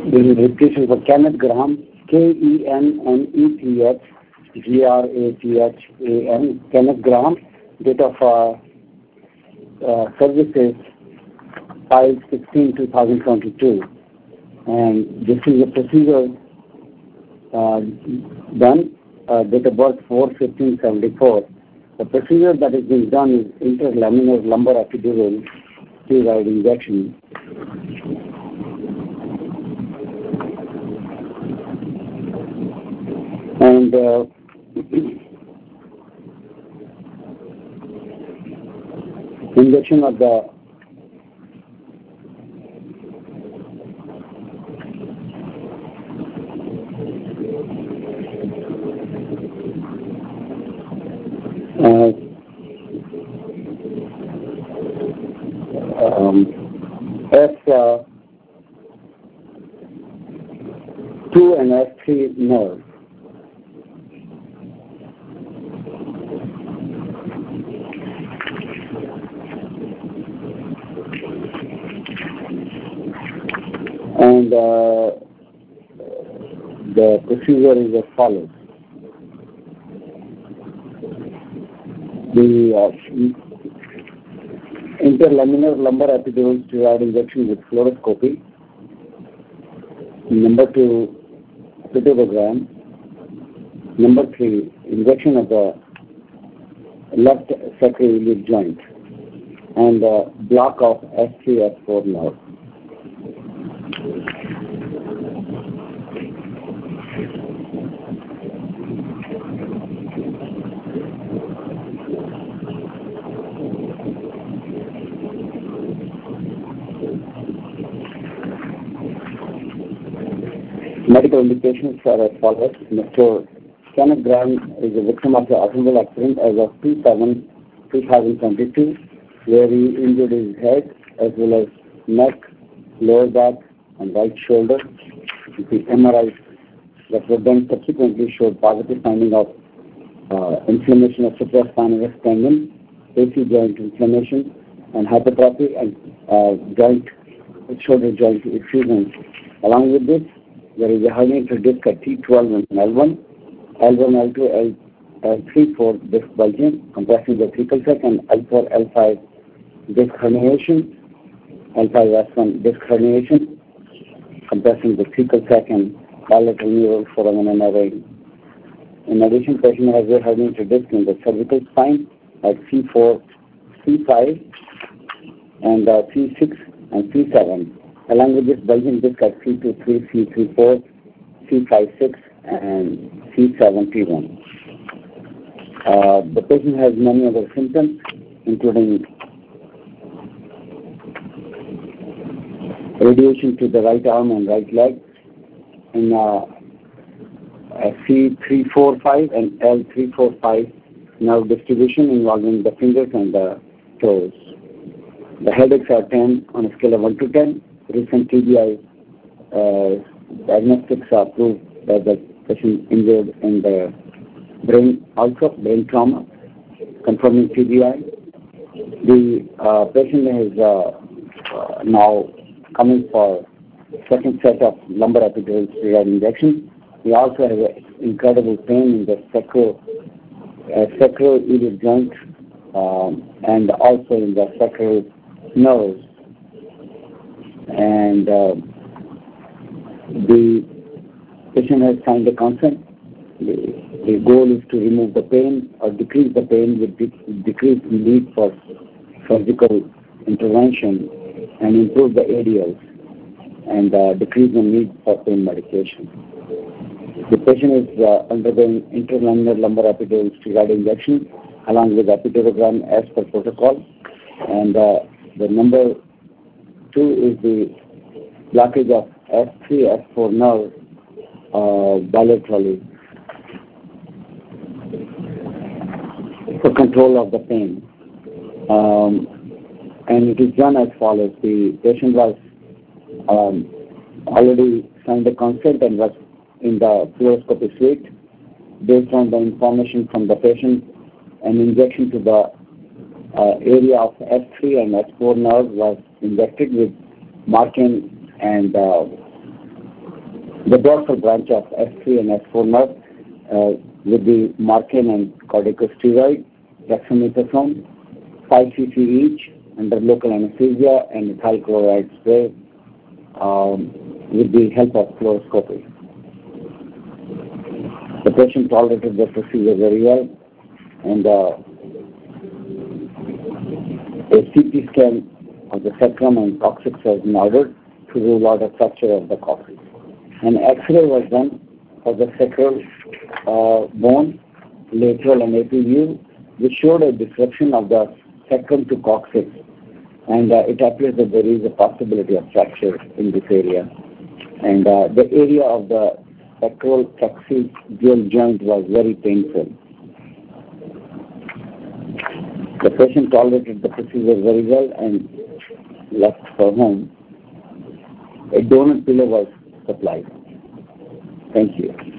This is registration for Kenneth Graham, KENNETHGRACHAN, Kenneth Graham. Date of service is 5/16/2022, and this is a procedure done. Date of birth 4/15/74. The procedure that is being done is interlaminar lumbar epidural steroid injection. And injection of the F2 and F3 nerve. And the procedure is as follows. The interlaminar lumbar epidural steroid injection with fluoroscopy. Number 2, pitogram. Number 3, injection of the left sacroiliac joint and block of S3, S4 nerve. Medical indications are as follows. Mr. Kenneth Graham is a victim of the automobile accident as of 2/7/2022, where he injured his head as well as neck, lower back, and right shoulder. The MRI that was done subsequently showed positive finding of inflammation of supraspinatus tendon, AC joint inflammation, and hypertrophy, and shoulder joint effusion. Along with this, there is a herniated disc at T12 and L1, L1, L2, L3, 4 disc bulging, compressing the thecal sac, and L4, L5 disc herniation, L5, S1 disc herniation, compressing the thecal sac and bilateral neural foramen and array. In addition, patient has a herniated disc in the cervical spine at C4, C5, and C6 and C7. Along with this bulging disc at C23, C34, C56, and C71. The patient has many other symptoms, including radiation to the right arm and right leg in C345 and L345 nerve distribution involving the fingers and the toes. The headaches are 10 on a scale of 1 to 10. Recent TBI diagnostics are proved that the patient injured in the brain, also brain trauma, confirming TBI. The patient is now coming for second set of lumbar epidural steroid injection. He also has incredible pain in the sacroiliac joint and also in the sacral nerves. And the patient has signed a consent. The goal is to remove the pain or decrease the pain with decreased need for surgical intervention and improve the ADLs and decrease the need for pain medication. The patient is undergoing interlaminar lumbar epidural steroid injection along with epidurogram as per protocol, and the number 2 is the blockage of S3, S4 nerve bilaterally for control of the pain. And it is done as follows. The patient was already signed a consent and was in the fluoroscopy suite. Based on the information from the patient, an injection to the area of S3 and S4 nerve was injected with Marken and The dorsal branch of S3 and S4 nerve with the Marcaine and corticosteroid, dexamethasone, 5 cc each under local anesthesia and ethyl chloride spray with the help of fluoroscopy. The patient tolerated the procedure very well, and a CT scan of the sacrum and coccyx was ordered to rule out a fracture of the coccyx. An X-ray was done for the sacral bone, lateral and AP view, which showed a disruption of the sacrum to coccyx, and it appears that there is a possibility of fracture in this area. And the area of the sacral coccygeal joint was very painful. The patient tolerated the procedure very well and left for home. A donor pillow was supplied. Thank you.